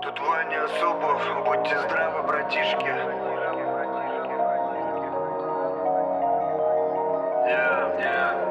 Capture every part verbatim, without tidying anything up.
Тут Ваня Зубов, будьте здравы, братишки. Yeah, yeah.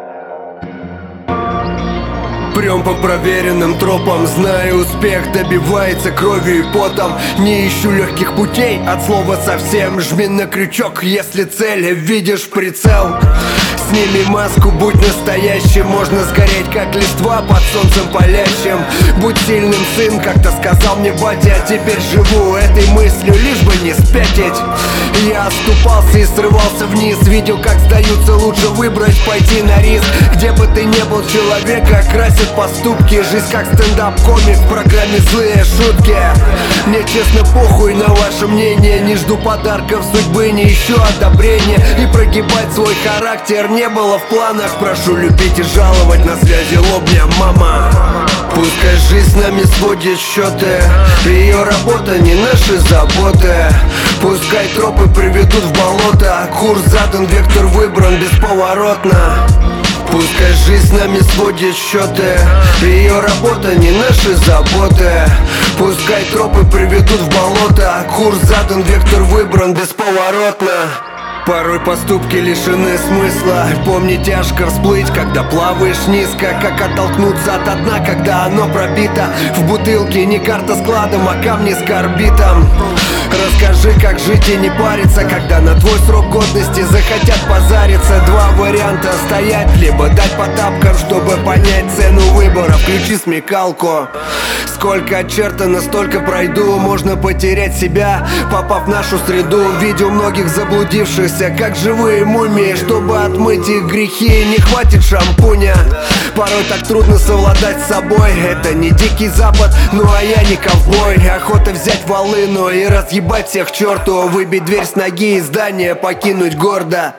Прям по проверенным тропам, знаю, успех добивается кровью и потом. Не ищу легких путей, от слова совсем. Жми на крючок, если цель видишь прицел. Сними маску, будь настоящим. Можно сгореть, как листва под солнцем палящим. Будь сильным, сын, как-то сказал мне батя. А теперь живу этой мыслью, лишь бы не спятить. Я оступался и срывался вниз. Видел, как сдаются, лучше выбрать, пойти на риск. Где бы ты не был, человека красит поступки. Жизнь как стендап-комик, в программе злые шутки. Мне честно похуй на ваше мнение. Не жду подарков судьбы, не ищу одобрения. И прогибать свой характер не было в планах. Прошу любить и жаловать, на связи лобня мама. Пускай жизнь с нами сводит счеты. Ее работа не наши заботы. Пускай тропы приведут в болото. Курс задан, вектор выбран бесповоротно. Пускай жизнь с нами сводит счеты. Ее работа не наши заботы. Пускай тропы приведут в болото. Курс задан, вектор выбран бесповоротно. Порой поступки лишены смысла. Помни, тяжко всплыть, когда плаваешь низко. Как оттолкнуться от дна, когда оно пробито. В бутылке не карта с кладом, а камни с карбитом. Расскажи, как жить и не париться, когда на твой срок годности захотят позариться. Два варианта: стоять, либо дать по тапкам, чтобы понять цену выбора. Включи смекалку. Сколько очертано, столько пройду. Можно потерять себя, попав в нашу среду. Видел многих заблудившихся, как живые мумии. Чтобы отмыть их грехи, не хватит шампуня. Порой так трудно совладать с собой. Это не дикий запад, ну а я не ковбой. Охота взять волыну и разъебать всех к черту. Выбить дверь с ноги и здание покинуть гордо.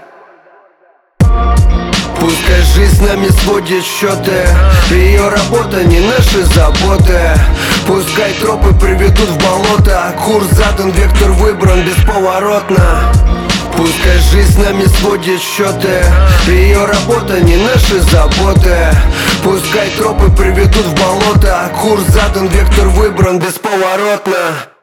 Пускай жизнь с нами сводит счеты. Ее работа не наши заботы. Пускай тропы приведут в болото. Курс задан, вектор выбран бесповоротно. Пускай жизнь с нами сводит счеты. Ее работа не наши заботы. Пускай тропы приведут в болото. Курс задан, вектор выбран бесповоротно.